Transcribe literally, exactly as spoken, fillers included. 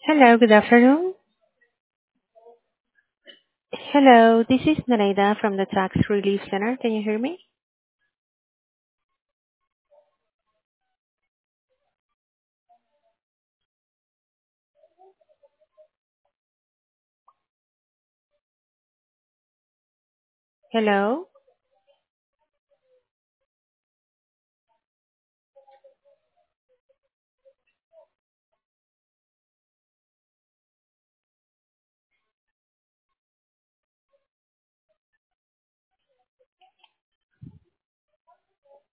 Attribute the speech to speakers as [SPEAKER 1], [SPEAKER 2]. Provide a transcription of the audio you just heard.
[SPEAKER 1] Hello, good afternoon. Hello, this is Naraida from the Tax Relief Center. Can you hear me? Hello?